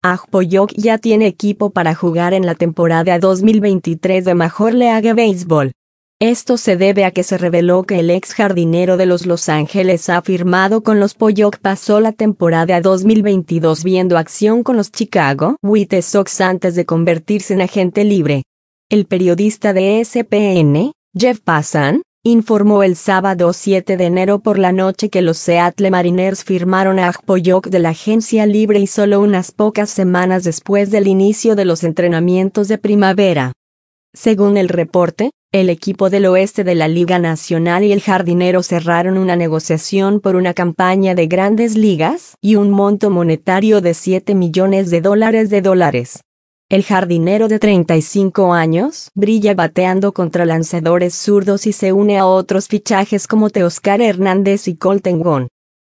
Agpoyok ya tiene equipo para jugar en la temporada 2023 de Major League Baseball. Esto se debe a que se reveló que el ex jardinero de los Ángeles ha firmado con los Poyok. Pasó la temporada 2022 viendo acción con los Chicago White Sox antes de convertirse en agente libre. El periodista de ESPN, Jeff Passan, informó el sábado 7 de enero por la noche que los Seattle Mariners firmaron a Agpoyok de la agencia libre y solo unas pocas semanas después del inicio de los entrenamientos de primavera. Según el reporte, el equipo del oeste de la Liga Nacional y el jardinero cerraron una negociación por una campaña de Grandes Ligas y un monto monetario de $7 millones. El jardinero de 35 años brilla bateando contra lanzadores zurdos y se une a otros fichajes como Teoscar Hernández y Colton Gon.